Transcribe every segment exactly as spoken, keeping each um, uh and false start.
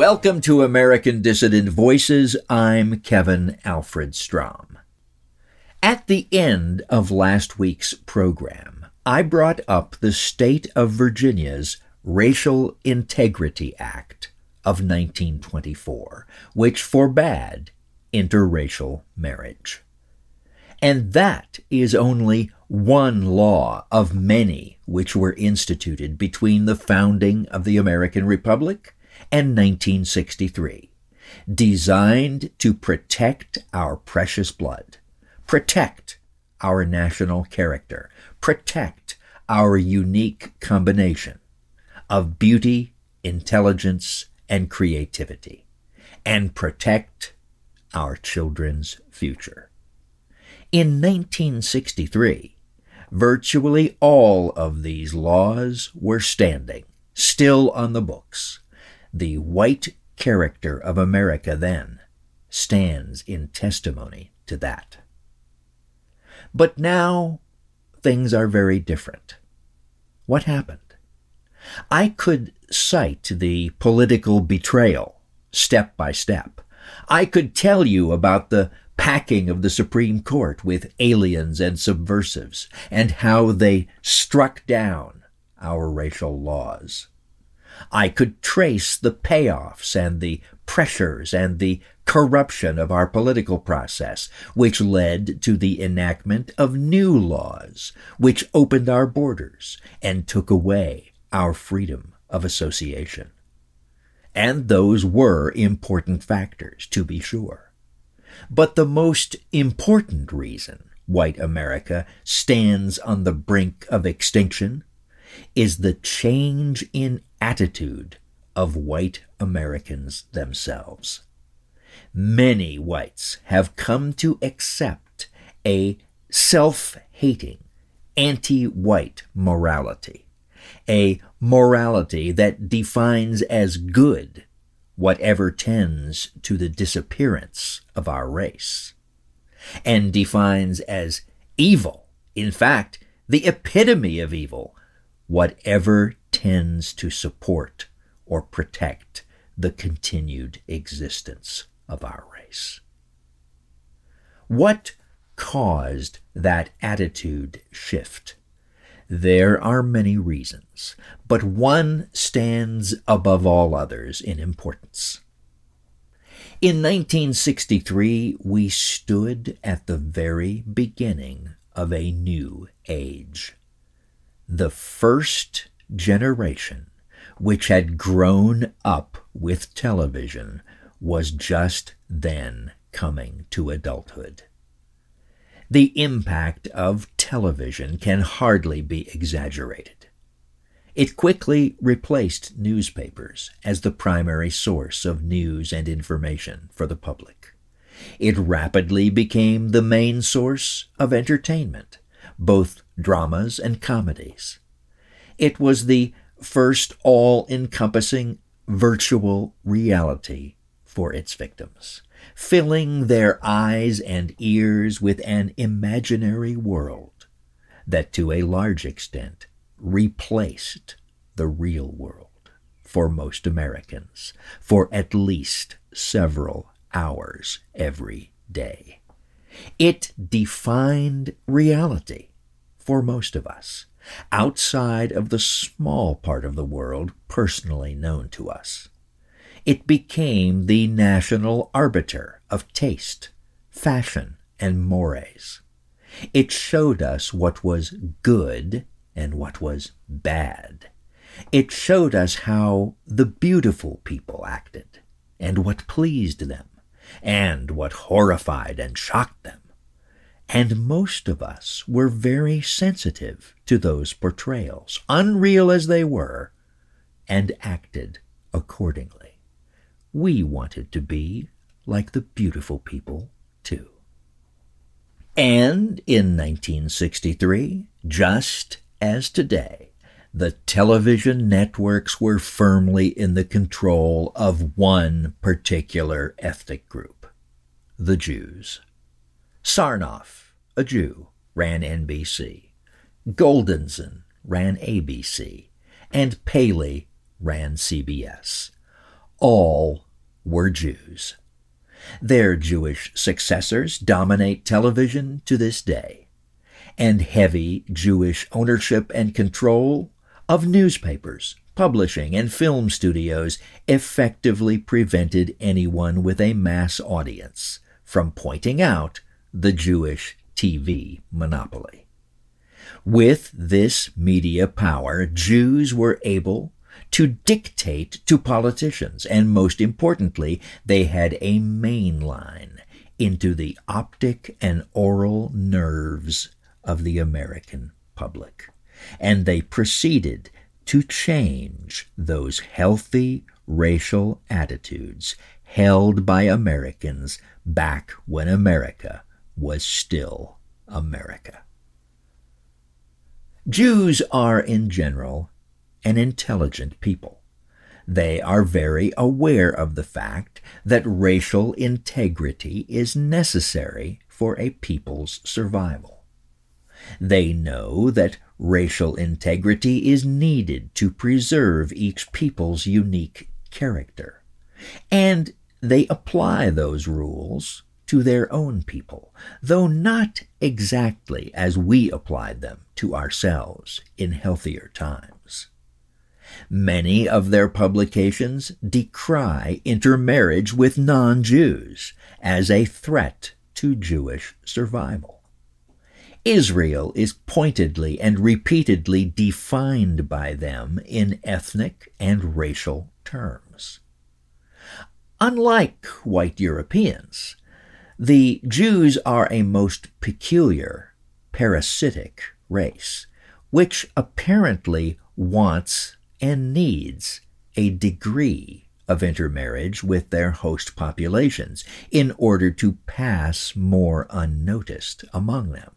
Welcome to American Dissident Voices. I'm Kevin Alfred Strom. At the end of last week's program, I brought up the state of Virginia's Racial Integrity Act of nineteen twenty-four, which forbade interracial marriage. And that is only one law of many which were instituted between the founding of the American Republic and nineteen sixty-three, designed to protect our precious blood, protect our national character, protect our unique combination of beauty, intelligence, and creativity, and protect our children's future. In nineteen sixty-three, virtually all of these laws were standing, still on the books. The white character of America then stands in testimony to that. But now things are very different. What happened? I could cite the political betrayal step by step. I could tell you about the packing of the Supreme Court with aliens and subversives and how they struck down our racial laws. I could trace the payoffs and the pressures and the corruption of our political process, which led to the enactment of new laws, which opened our borders and took away our freedom of association. And those were important factors, to be sure. But the most important reason white America stands on the brink of extinction is the change in attitude of white Americans themselves. Many whites have come to accept a self-hating, anti-white morality, a morality that defines as good whatever tends to the disappearance of our race, and defines as evil, in fact, the epitome of evil, whatever tends to support or protect the continued existence of our race. What caused that attitude shift? There are many reasons, but one stands above all others in importance. In nineteen sixty-three, we stood at the very beginning of a new age. The first generation which had grown up with television was just then coming to adulthood. The impact of television can hardly be exaggerated. It quickly replaced newspapers as the primary source of news and information for the public. It rapidly became the main source of entertainment, both dramas and comedies. It was the first all-encompassing virtual reality for its victims, filling their eyes and ears with an imaginary world that to a large extent replaced the real world for most Americans for at least several hours every day. It defined reality for most of us, outside of the small part of the world personally known to us. It became the national arbiter of taste, fashion, and mores. It showed us what was good and what was bad. It showed us how the beautiful people acted, and what pleased them, and what horrified and shocked them. And most of us were very sensitive to those portrayals, unreal as they were, and acted accordingly. We wanted to be like the beautiful people, too. And in nineteen sixty-three, just as today, the television networks were firmly in the control of one particular ethnic group, the Jews. Sarnoff, a Jew, ran N B C. Goldenson ran A B C. And Paley ran C B S. all were Jews. Their Jewish successors dominate television to this day, and heavy Jewish ownership and control of newspapers, publishing, and film studios effectively prevented anyone with a mass audience from pointing out the Jewish T V monopoly. With this media power, Jews were able to dictate to politicians, and most importantly, they had a main line into the optic and oral nerves of the American public. And they proceeded to change those healthy racial attitudes held by Americans back when America was still America. Jews are, in general, an intelligent people. They are very aware of the fact that racial integrity is necessary for a people's survival. They know that racial integrity is needed to preserve each people's unique character, and they apply those rules to their own people, though not exactly as we applied them to ourselves in healthier times. Many of their publications decry intermarriage with non-Jews as a threat to Jewish survival. Israel is pointedly and repeatedly defined by them in ethnic and racial terms. Unlike white Europeans, the Jews are a most peculiar, parasitic race, which apparently wants and needs a degree of intermarriage with their host populations in order to pass more unnoticed among them.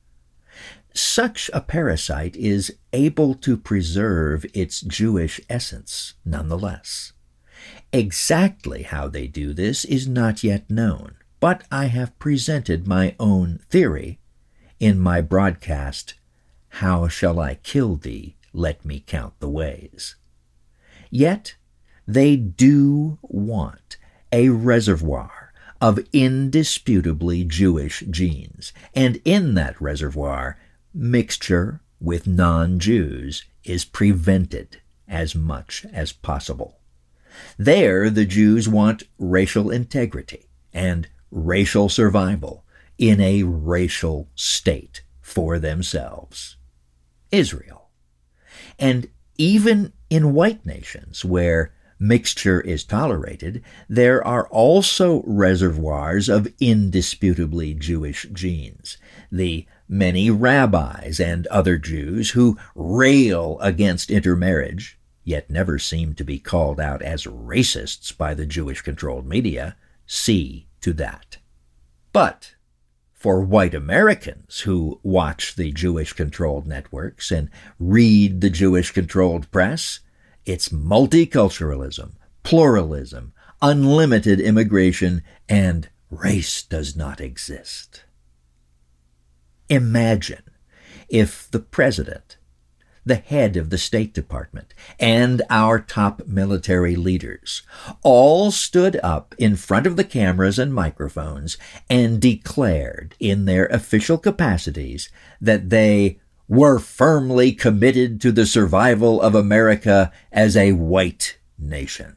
Such a parasite is able to preserve its Jewish essence nonetheless. Exactly how they do this is not yet known, but I have presented my own theory in my broadcast, How Shall I Kill Thee? Let Me Count the Ways. Yet they do want a reservoir of indisputably Jewish genes, and in that reservoir, mixture with non-Jews is prevented as much as possible. There, the Jews want racial integrity and racial survival in a racial state for themselves. Israel. And even in white nations where mixture is tolerated, there are also reservoirs of indisputably Jewish genes. The many rabbis and other Jews who rail against intermarriage, yet never seem to be called out as racists by the Jewish-controlled media, see to that. But for white Americans who watch the Jewish-controlled networks and read the Jewish-controlled press, it's multiculturalism, pluralism, unlimited immigration, and race does not exist. Imagine if the president, the head of the State Department, and our top military leaders all stood up in front of the cameras and microphones and declared in their official capacities that they were firmly committed to the survival of America as a white nation.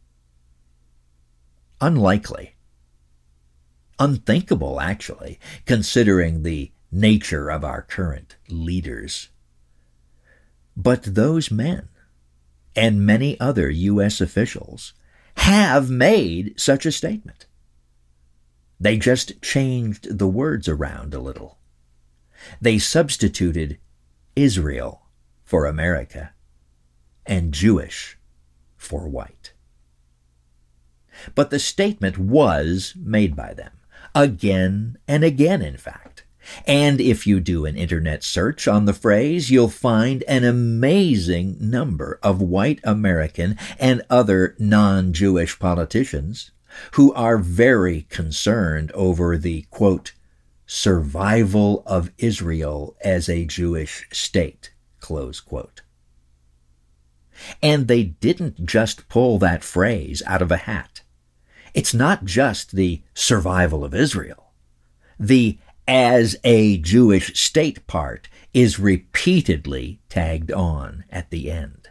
Unlikely. Unthinkable, actually, considering the nature of our current leaders. But those men and many other U S officials have made such a statement. They just changed the words around a little. They substituted Israel for America and Jewish for white. But the statement was made by them, again and again, in fact. And if you do an internet search on the phrase, you'll find an amazing number of white American and other non-Jewish politicians who are very concerned over the, quote, survival of Israel as a Jewish state, close quote. And they didn't just pull that phrase out of a hat. It's not just the survival of Israel. The as a Jewish state part is repeatedly tagged on at the end,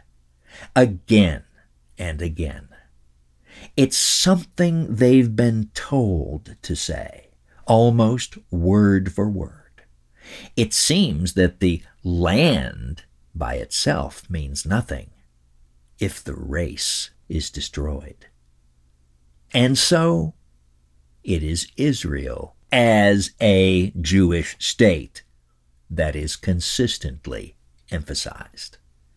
again and again. It's something they've been told to say, almost word for word. It seems that the land by itself means nothing if the race is destroyed. And so it is Israel as a Jewish state that is consistently emphasized.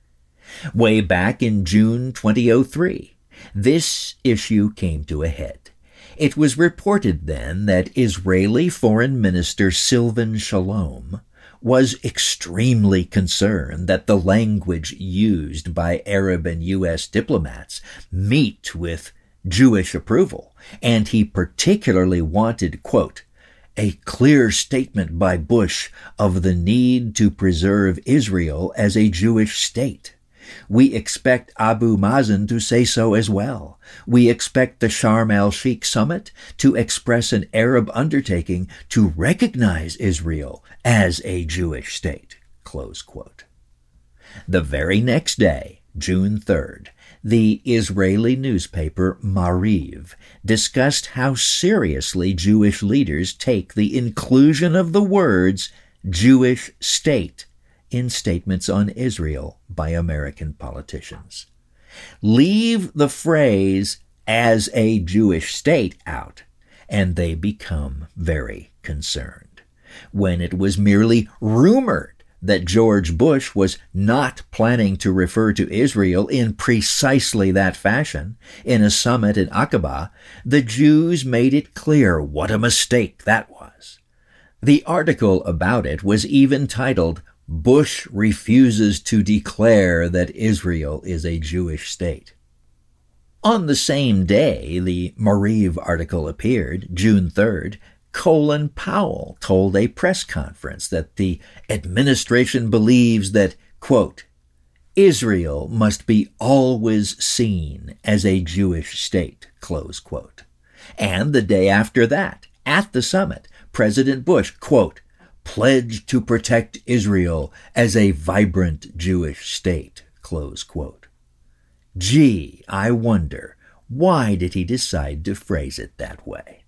Way back in June twenty oh three, this issue came to a head. It was reported then that Israeli Foreign Minister Silvan Shalom was extremely concerned that the language used by Arab and U S diplomats meet with Jewish approval, and he particularly wanted, quote, a clear statement by Bush of the need to preserve Israel as a Jewish state. We expect Abu Mazen to say so as well. We expect the Sharm el-Sheikh summit to express an Arab undertaking to recognize Israel as a Jewish state, close quote. The very next day, June third, the Israeli newspaper Maariv discussed how seriously Jewish leaders take the inclusion of the words Jewish state in statements on Israel by American politicians. Leave the phrase as a Jewish state out, and they become very concerned. When it was merely rumored that George Bush was not planning to refer to Israel in precisely that fashion in a summit in Aqaba, the Jews made it clear what a mistake that was. The article about it was even titled, Bush Refuses to Declare that Israel is a Jewish State. On the same day the Maariv article appeared, June third, Colin Powell told a press conference that the administration believes that, quote, Israel must be always seen as a Jewish state, close quote. And the day after that, at the summit, President Bush, quote, pledged to protect Israel as a vibrant Jewish state, close quote. Gee, I wonder, why did he decide to phrase it that way?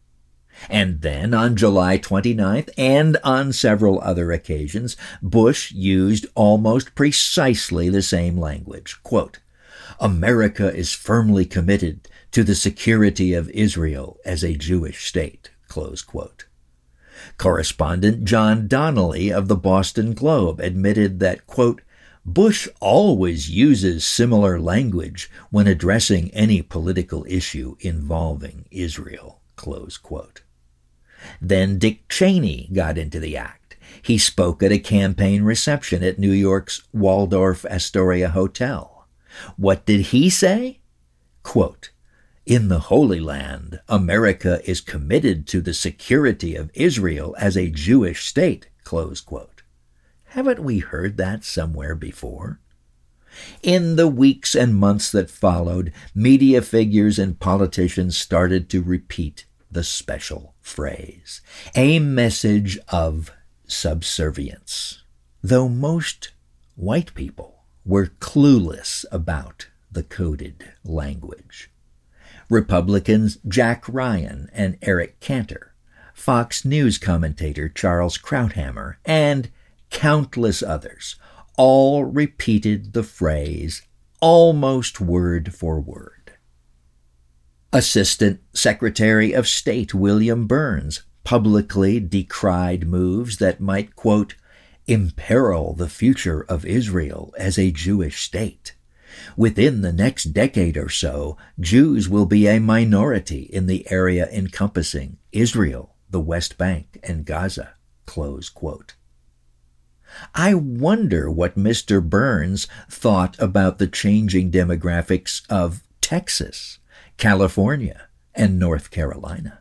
And then on July twenty-ninth and on several other occasions, Bush used almost precisely the same language. Quote, America is firmly committed to the security of Israel as a Jewish state, close quote. Correspondent John Donnelly of the Boston Globe admitted that, quote, Bush always uses similar language when addressing any political issue involving Israel, close quote. Then Dick Cheney got into the act. He spoke at a campaign reception at New York's Waldorf Astoria Hotel. What did he say? Quote, in the Holy Land, America is committed to the security of Israel as a Jewish state, close quote. Haven't we heard that somewhere before? In the weeks and months that followed, media figures and politicians started to repeat the special phrase, a message of subservience, though most white people were clueless about the coded language. Republicans Jack Ryan and Eric Cantor, Fox News commentator Charles Krauthammer, and countless others all repeated the phrase almost word for word. Assistant Secretary of State William Burns publicly decried moves that might, quote, imperil the future of Israel as a Jewish state. Within the next decade or so, Jews will be a minority in the area encompassing Israel, the West Bank, and Gaza, close quote. I wonder what Mister Burns thought about the changing demographics of Texas, California, and North Carolina.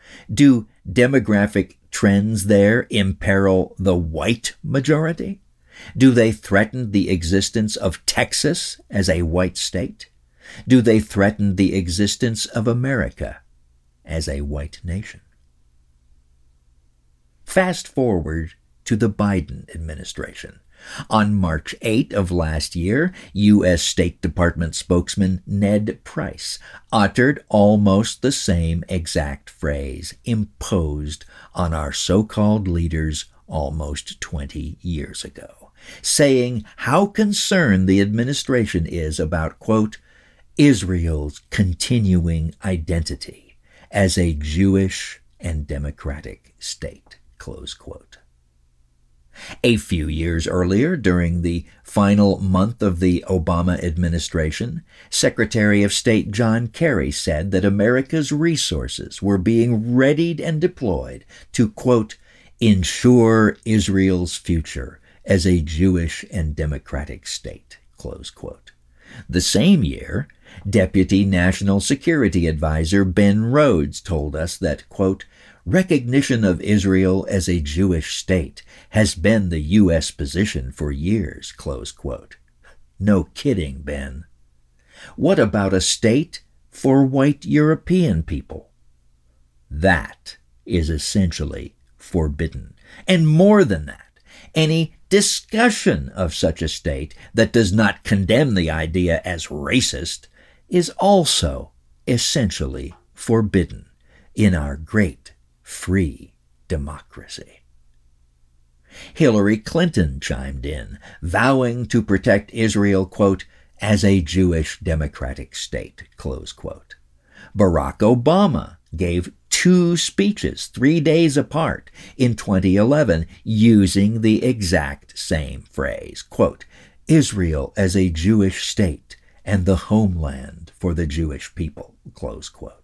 Do demographic trends there imperil the white majority? Do they threaten the existence of Texas as a white state? Do they threaten the existence of America as a white nation? Fast forward to the Biden administration. On March eighth of last year, U S State Department spokesman Ned Price uttered almost the same exact phrase imposed on our so-called leaders almost twenty years ago, saying how concerned the administration is about, quote, Israel's continuing identity as a Jewish and democratic state, close quote. A few years earlier, during the final month of the Obama administration, Secretary of State John Kerry said that America's resources were being readied and deployed to, quote, ensure Israel's future as a Jewish and democratic state, close quote. The same year, Deputy National Security Advisor Ben Rhodes told us that, quote, recognition of Israel as a Jewish state has been the U S position for years, close quote. No kidding, Ben. What about a state for white European people? That is essentially forbidden. And more than that, any discussion of such a state that does not condemn the idea as racist is also essentially forbidden in our great free democracy. Hillary Clinton chimed in, vowing to protect Israel, quote, as a Jewish democratic state, close quote. Barack Obama gave two speeches three days apart in twenty eleven using the exact same phrase, quote, Israel as a Jewish state and the homeland for the Jewish people, close quote.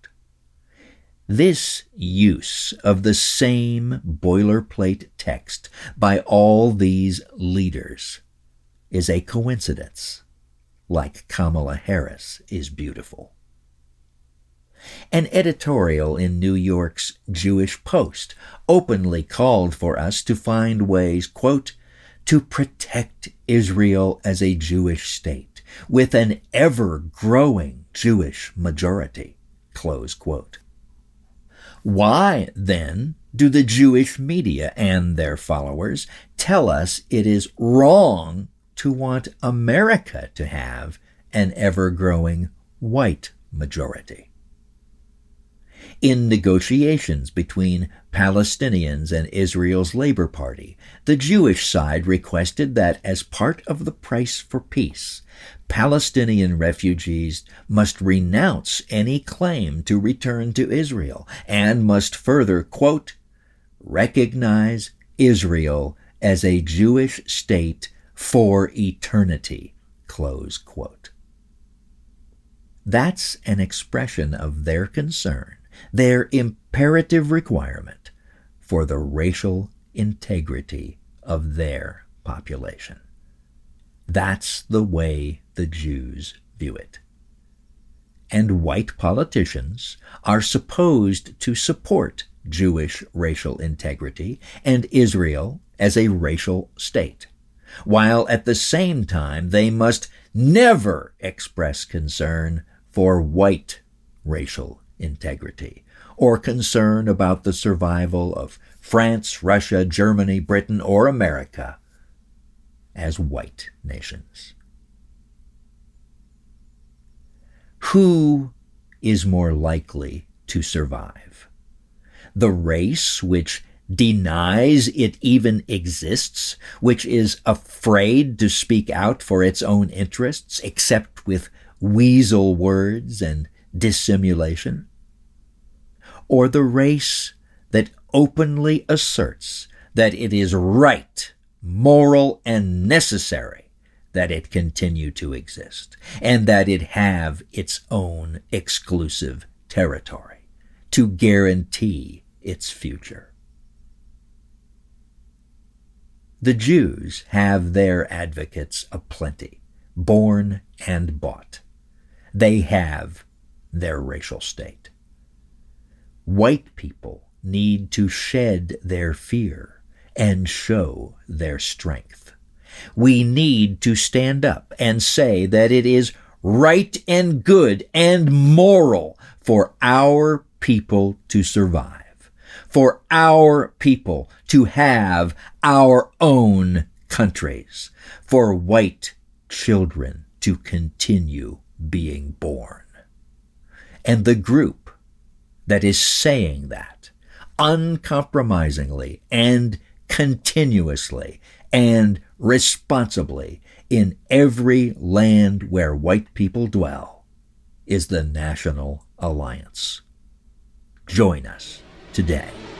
This use of the same boilerplate text by all these leaders is a coincidence, like Kamala Harris is beautiful. An editorial in New York's Jewish Post openly called for us to find ways, quote, to protect Israel as a Jewish state with an ever-growing Jewish majority, close quote. Why, then, do the Jewish media and their followers tell us it is wrong to want America to have an ever-growing white majority? In negotiations between Palestinians and Israel's Labor Party, the Jewish side requested that as part of the price for peace, Palestinian refugees must renounce any claim to return to Israel and must further, quote, recognize Israel as a Jewish state for eternity, close quote. That's an expression of their concern, their imperative requirement for the racial integrity of their population. That's the way the Jews view it. And white politicians are supposed to support Jewish racial integrity and Israel as a racial state, while at the same time they must never express concern for white racial integrity or concern about the survival of France, Russia, Germany, Britain, or America as white nations. Who is more likely to survive? The race which denies it even exists, which is afraid to speak out for its own interests except with weasel words and dissimulation? Or the race that openly asserts that it is right, moral, and necessary that it continue to exist, and that it have its own exclusive territory to guarantee its future? The Jews have their advocates aplenty, born and bought. They have their racial state. White people need to shed their fear and show their strength. We need to stand up and say that it is right and good and moral for our people to survive, for our people to have our own countries, for white children to continue being born. And the group that is saying that uncompromisingly and continuously and responsibly in every land where white people dwell is the National Alliance. Join us today.